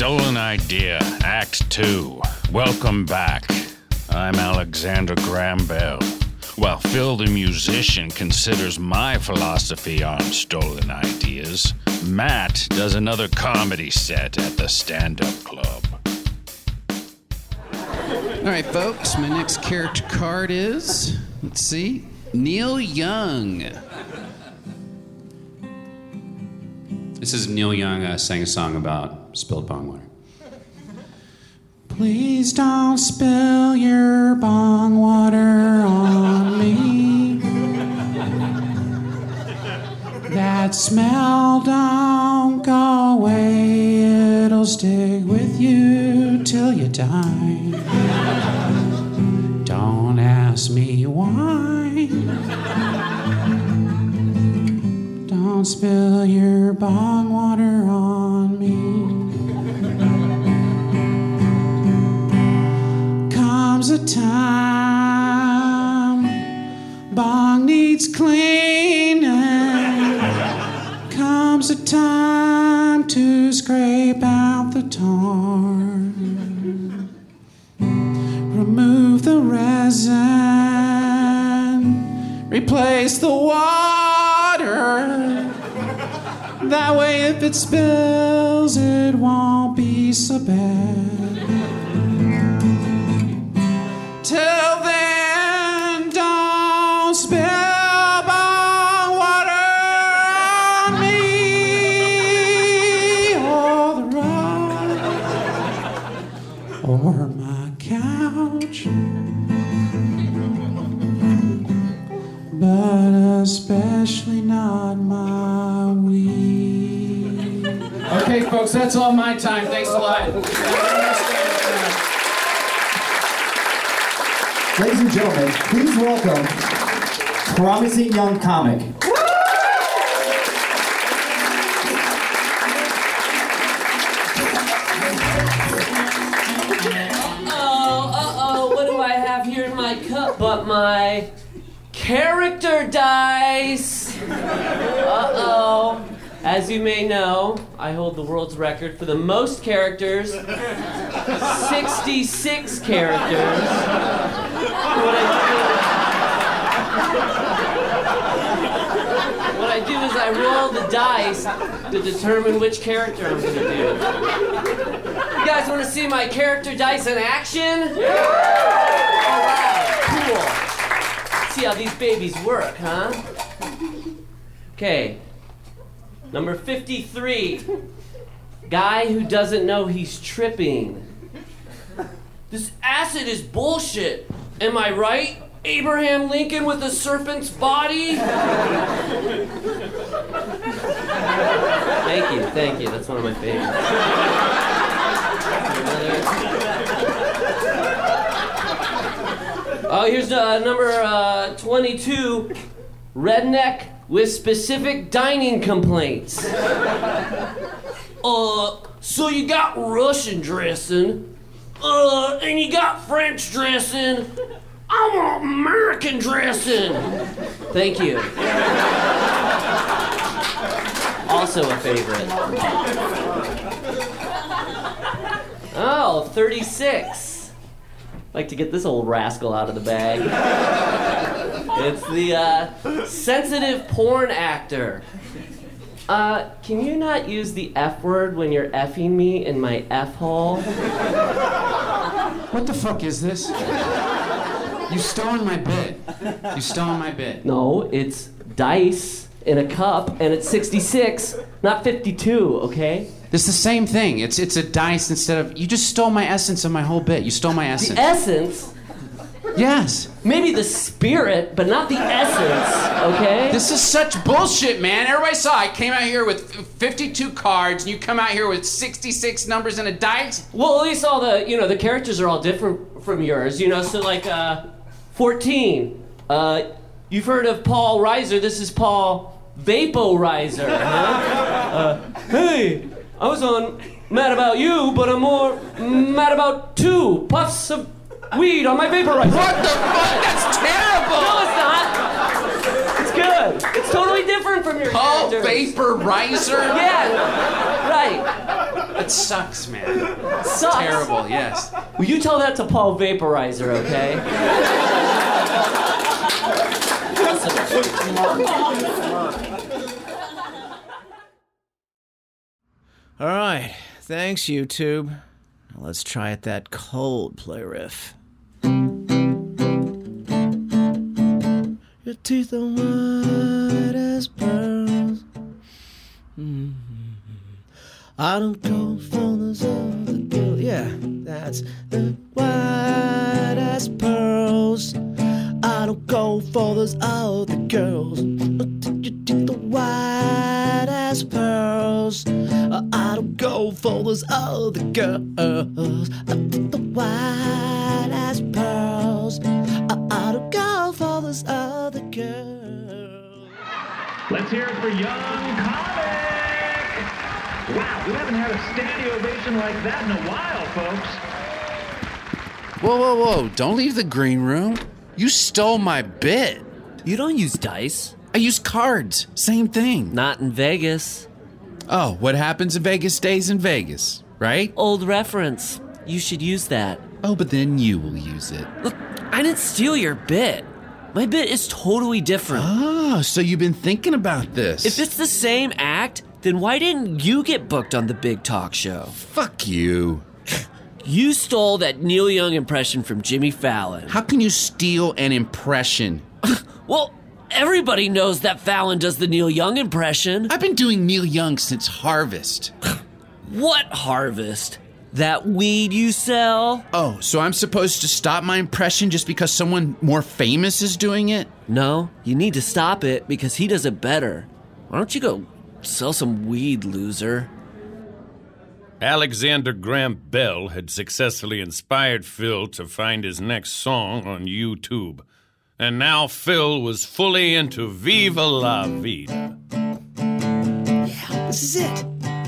Stolen Idea, Act 2. Welcome back. I'm Alexander Graham Bell. While Phil the musician considers my philosophy on stolen ideas, Matt does another comedy set at the stand-up club. All right, folks, my next character card is, let's see, Neil Young. This is Neil Young sang a song about spilled bong water. Please don't spill your bong water on me. That smell don't go away. It'll stick with you till you die. Don't ask me why. Don't spill your bong water on me. Comes a time bong needs cleaning. Comes a time to scrape out the tar. Remove the resin. Replace the water. That way if it spills, it won't be so bad. Till then, don't spill bong water on me or the rug or my couch, but especially not my weed. Okay, folks, that's all my time. Thanks a lot. Ladies and gentlemen, please welcome promising young comic. What do I have here in my cup but my character dice? As you may know, I hold the world's record for the most characters, 66 characters. What I do is I roll the dice to determine which character I'm going to do. You guys want to see my character dice in action? Yeah! All right, cool. See how these babies work, huh? Okay. Number 53. Guy who doesn't know he's tripping. This acid is bullshit. Am I right? Abraham Lincoln with a serpent's body? Thank you. That's one of my favorites. Oh, here's number 22. Redneck with specific dining complaints. So you got Russian dressing, and you got French dressing. I want American dressing. Thank you. Also a favorite. Oh, 36. Like to get this old rascal out of the bag. It's the sensitive porn actor. Can you not use the F word when you're effing me in my F hole? What the fuck is this? You stolen my bit. No, it's dice in a cup, and it's 66, not 52, okay? It's the same thing. It's a dice instead of... You just stole my essence of my whole bit. You stole my essence. The essence? Yes. Maybe the spirit, but not the essence, okay? This is such bullshit, man. Everybody saw I came out here with 52 cards, and you come out here with 66 numbers and a dice? Well, at least all the, the characters are all different from yours, so like, 14. You've heard of Paul Reiser. This is Paul Vaporizer, huh? Hey, I was on Mad About You, but I'm more mad about 2 puffs of weed on my vaporizer. What the fuck? That's terrible! No, it's not. It's good. It's totally different from your Paul characters. Vaporizer? Yeah, right. It sucks, man. Sucks. Terrible, yes. Will you tell that to Paul Vaporizer, okay? All right, thanks, YouTube. Now let's try at that Coldplay riff. Your teeth are white as pearls. I don't go for those other girls. Yeah, that's the white as pearls. I don't go for those other girls. Your teeth are white as pearls. I don't go for those other girls. The white as pearls. I don't go for those other girls. Let's hear it for Young Comic! Wow, we haven't had a standing ovation like that in a while, folks. Whoa. Don't leave the green room. You stole my bit. You don't use dice. I use cards. Same thing. Not in Vegas. Oh, what happens in Vegas stays in Vegas, right? Old reference. You should use that. Oh, but then you will use it. Look, I didn't steal your bit. My bit is totally different. Oh, so you've been thinking about this. If it's the same act, then why didn't you get booked on the big talk show? Fuck you. You stole that Neil Young impression from Jimmy Fallon. How can you steal an impression? Well, everybody knows that Fallon does the Neil Young impression. I've been doing Neil Young since Harvest. What Harvest? That weed you sell? Oh, so I'm supposed to stop my impression just because someone more famous is doing it? No, you need to stop it because he does it better. Why don't you go sell some weed, loser? Alexander Graham Bell had successfully inspired Phil to find his next song on YouTube. And now Phil was fully into Viva La Vida. Yeah, this is it.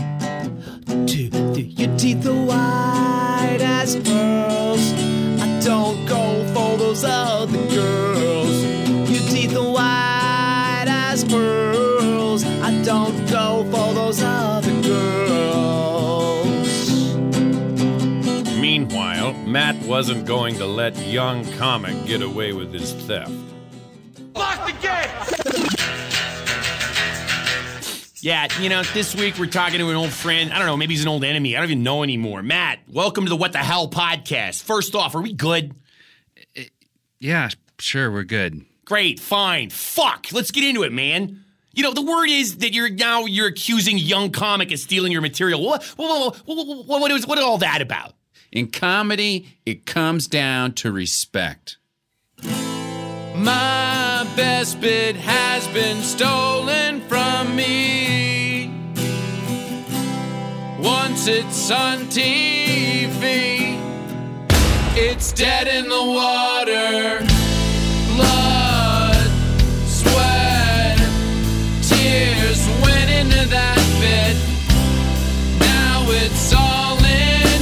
Your teeth are white as pearls. I don't go for those other girls. Your teeth are white as pearls. I don't go for those other girls. Meanwhile, Matt wasn't going to let Young Comic get away with his theft. Lock the gate! Yeah, this week we're talking to an old friend. I don't know, maybe he's an old enemy. I don't even know anymore. Matt, welcome to the What the Hell podcast. First off, are we good? Yeah, sure, we're good. Great, fine. Fuck, let's get into it, man. The word is that you're accusing Young Comic of stealing your material. What is all that about? In comedy, it comes down to respect. My best bit has been stolen from me. Once it's on TV, it's dead in the water. Blood, sweat, tears went into that bit. Now it's all in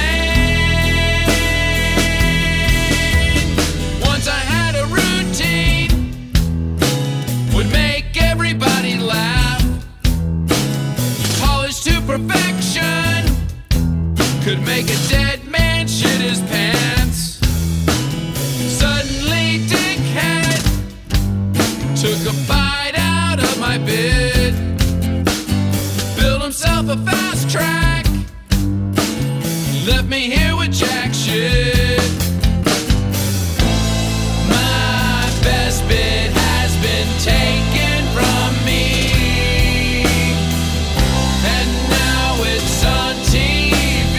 vain. Once I had a routine, would make everybody laugh. Polished to perfection, could make a dead man shit his pants. Suddenly Dickhead took a bite out of my bit, built himself a fast track, left me here with jack shit. My best bit has been taken from me, and now it's on TV,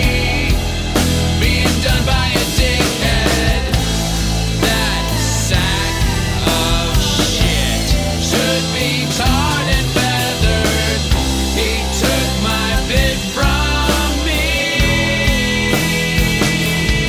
being done by a dickhead. That sack of shit should be tarred and feathered. He took my bit from me.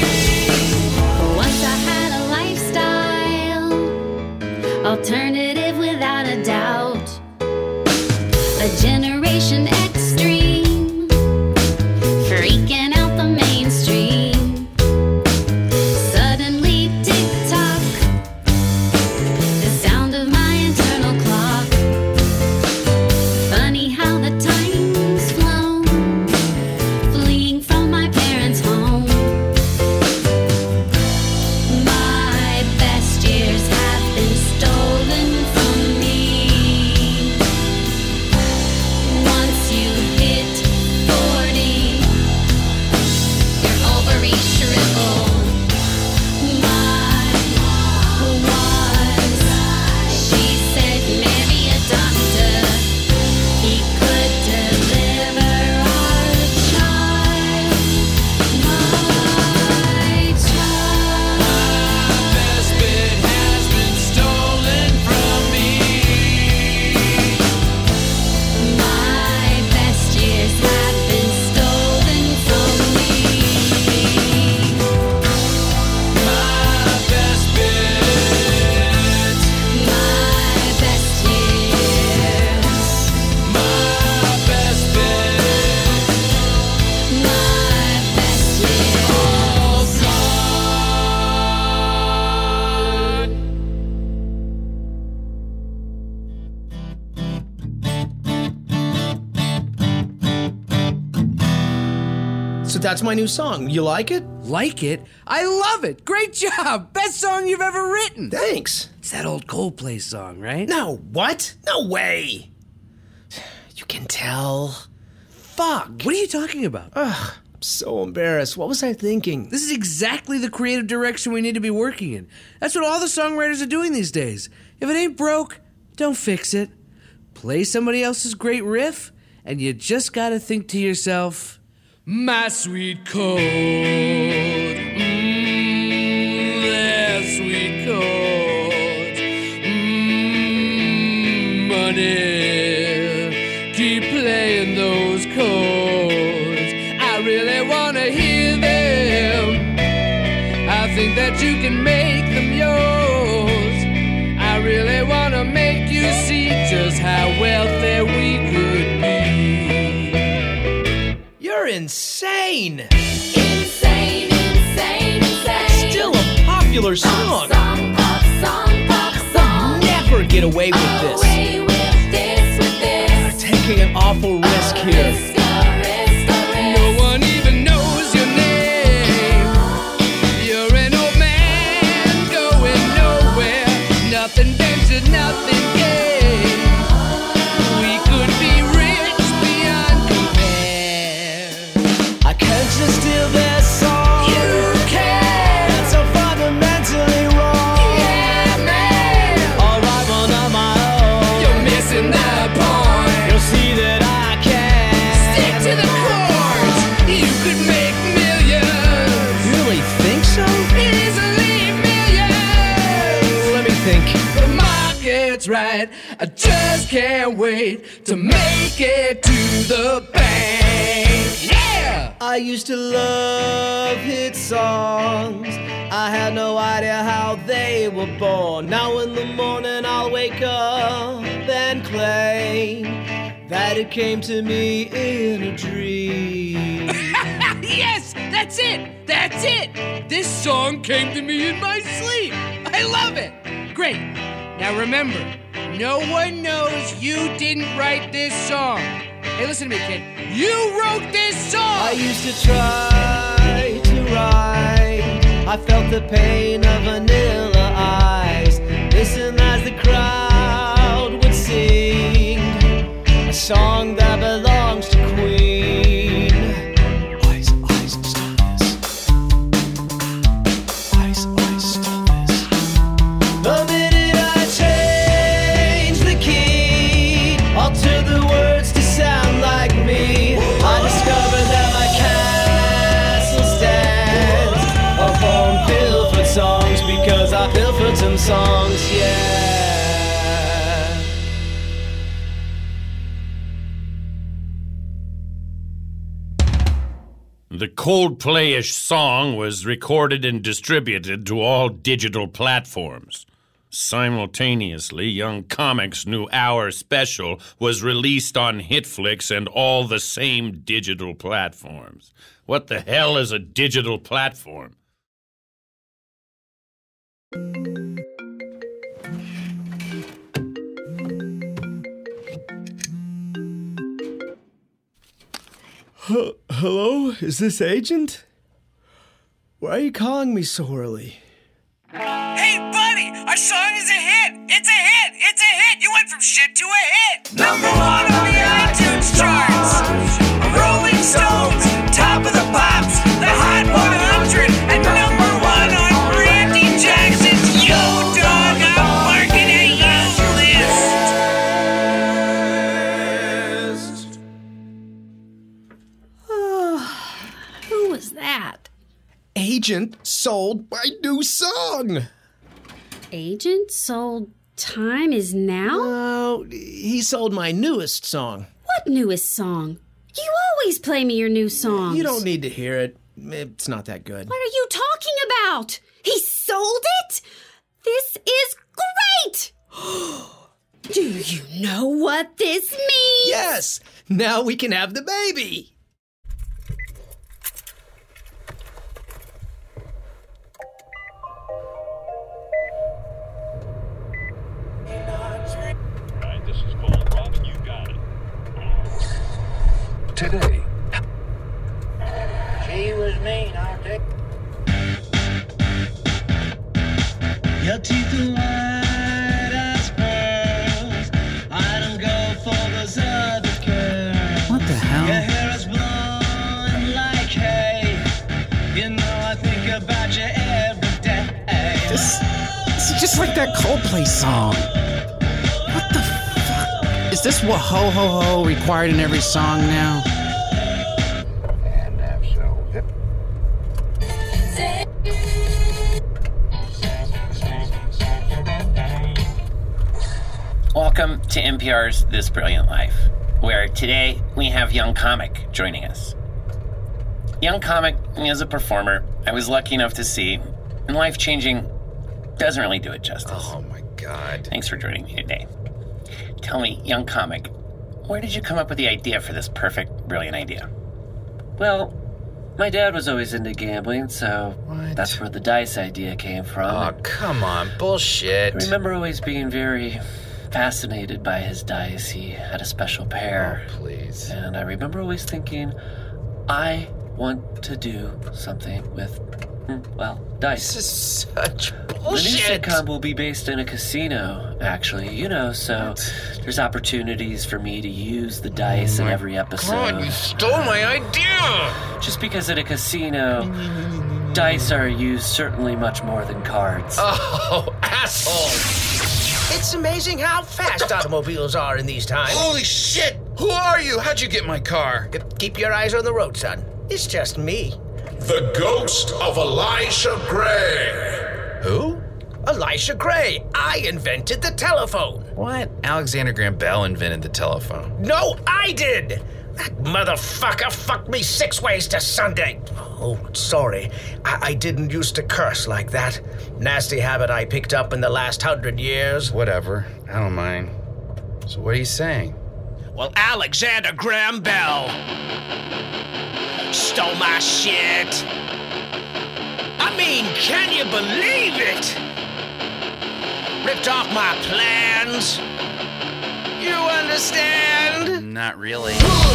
So that's my new song. You like it? Like it? I love it! Great job! Best song you've ever written! Thanks. It's that old Coldplay song, right? No, what? No way. You can tell. Fuck. What are you talking about? Ugh, I'm so embarrassed. What was I thinking? This is exactly the creative direction we need to be working in. That's what all the songwriters are doing these days. If it ain't broke, don't fix it. Play somebody else's great riff, and you just gotta think to yourself, my sweet chord, their sweet chords, money, keep playing those chords. I really wanna hear them. I think that you can make them yours. I really wanna make you see just how wealthy we could be. You're insane. Insane, insane, insane. Still a popular song. Pop song. Never get away with this. Away with this. You're taking an awful risk here. Risk. No one even knows your name. You're an old man going nowhere. Nothing ventured, nothing gained. We could be rich beyond compare. I can't just steal their song. You can. That's so fundamentally wrong. Yeah, man. Alright, well, on my own. You're missing the point. You'll see that I can. Stick to the chords. You could make millions. You really think so? Easily millions. Let me think. The market's right. I just can't wait to make it to the bank. Yeah! I used to love hit songs. I had no idea how they were born. Now in the morning I'll wake up and claim that it came to me in a dream. Yes, that's it. That's it. This song came to me in my sleep. I love it. Great. Now remember, no one knows you didn't write this song. Hey, listen to me, kid. You wrote this song. I used to try to write. I felt the pain of vanilla ice. Listen as the crowd would sing a song that belongs to Queen. Ice, ice, stop this. Ice, ice, stop this. The minute I change the key, alter the words to sound like me, I discovered that my castle stands upon pilfered songs because I pilfered some songs, yeah. The Coldplay-ish song was recorded and distributed to all digital platforms. Simultaneously, Young Comic's new hour special was released on Hitflix and all the same digital platforms. What the hell is a digital platform? Hello? Is this Agent? Why are you calling me so early? Hey, buddy, our song is a hit. It's a hit. It's a hit. You went from shit to a hit. Number one on the iTunes charts. Rolling Stones, top of the pops, the Hot 100, and number one on Randy Jackson's Yo Dog, I'm Barking at Who was that? Agent sold my new song. Agent sold Time Is Now? Oh, he sold my newest song. What newest song? You always play me your new songs. You don't need to hear it. It's not that good. What are you talking about? He sold it? This is great! Do you know what this means? Yes! Now we can have the baby! Right, this is Paul Robin, you got it. Today. Your teeth are white as pearls. I don't go for those other girls. What the hell? Your hair is blonde like hay. You know I think about you every day. This is just like that Coldplay song. What the fuck? Is this what ho ho ho required in every song now? Welcome to NPR's This Brilliant Life, where today we have Young Comic joining us. Young Comic is a performer I was lucky enough to see, and life-changing doesn't really do it justice. Oh my God. Thanks for joining me today. Tell me, Young Comic, where did you come up with the idea for this perfect, brilliant idea? Well, my dad was always into gambling, so that's where the dice idea came from. Oh, come on, bullshit. I remember always being very fascinated by his dice. He had a special pair. Oh, please. And I remember always thinking, I want to do something with, dice. This is such bullshit. The new sitcom will be based in a casino, actually, so there's opportunities for me to use the dice in every episode. God, you stole my idea! Just because at a casino, dice are used certainly much more than cards. Oh, asshole! It's amazing how fast automobiles are in these times. Holy shit! Who are you? How'd you get my car? Keep your eyes on the road, son. It's just me. The ghost of Elisha Gray. Who? Elisha Gray. I invented the telephone. What? Alexander Graham Bell invented the telephone. No, I did! That motherfucker fucked me 6 ways to Sunday. Oh, sorry. I didn't used to curse like that. Nasty habit I picked up in the last 100 years. Whatever. I don't mind. So what are you saying? Well, Alexander Graham Bell stole my shit. I mean, can you believe it? Ripped off my plans. You understand? Not really.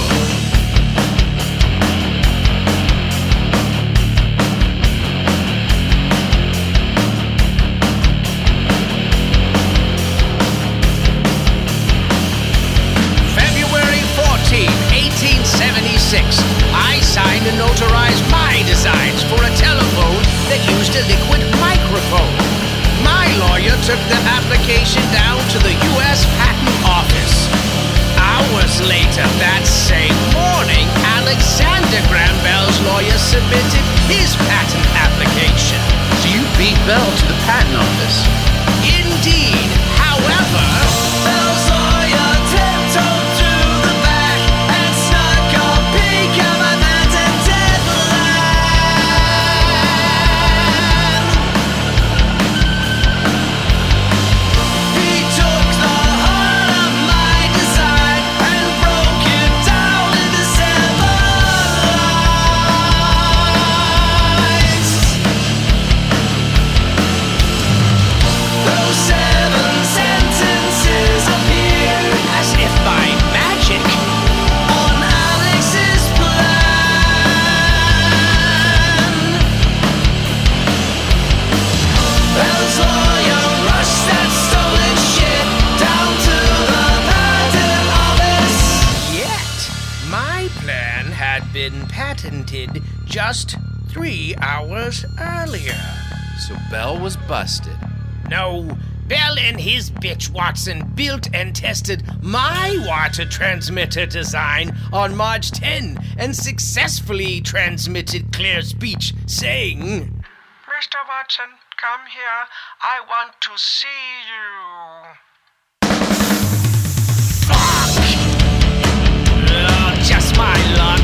February 14, 1876, I signed and notarized my designs for a telephone that used a liquid microphone. My lawyer took the application down to the U.S. Patent Office. Hours later that same morning, Alexander Graham Bell's lawyer submitted his patent application. So you beat Bell to the patent office? Indeed. However, Bell's lawyer tiptoed through the back and snuck a peek at my patent deadline. He took the heart of my design and broke it down into 7 lines. Those 7 sentences appeared as if by magic on Alex's plan. Bell's lawyer rushed that stolen shit down to the patent office. Yet, my plan had been patented just 3 hours earlier. So Bell was busted. No, Bell and his bitch Watson built and tested my water transmitter design on March 10 and successfully transmitted clear speech saying, Mr. Watson, come here. I want to see you. Fuck! Oh, just my luck.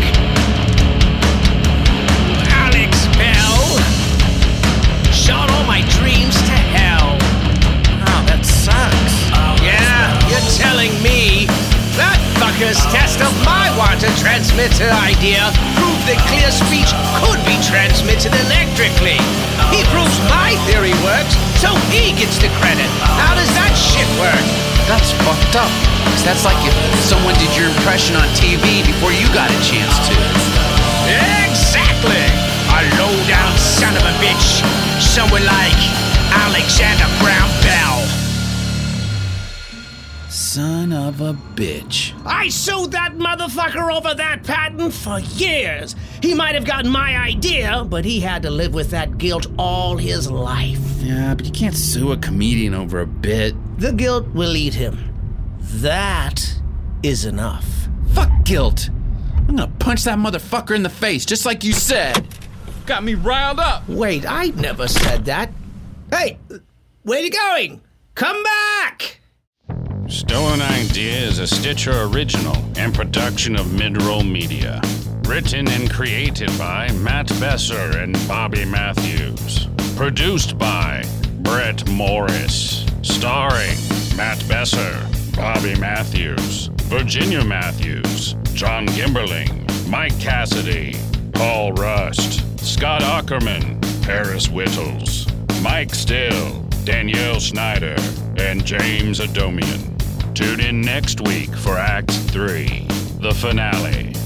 Alex Bell shot all my dreams to hell. Oh, that sucks. Yeah, you're telling me. That fucker's test of my water transmitter idea proved that clear speech could be transmitted electrically. He proves my theory works, so he gets the credit. How does that shit work? That's fucked up. 'Cause that's like if someone did your impression on TV before you got a chance to. Exactly! A low-down son of a bitch. Someone like Alexander Graham of a bitch. I sued that motherfucker over that patent for years. He might have gotten my idea, but he had to live with that guilt all his life. Yeah, but you can't sue a comedian over a bit. The guilt will eat him. That is enough. Fuck guilt. I'm gonna punch that motherfucker in the face, just like you said. Got me riled up. Wait, I never said that. Hey, where you going? Come back! Stolen Idea is a Stitcher original and production of Midroll Media. Written and created by Matt Besser and Bobby Matthews. Produced by Brett Morris. Starring Matt Besser, Bobby Matthews, Virginia Matthews, John Gimberling, Mike Cassidy, Paul Rust, Scott Ackerman, Paris Whittles, Mike Still, Danielle Snyder, and James Adomian. Tune in next week for Act 3, the finale.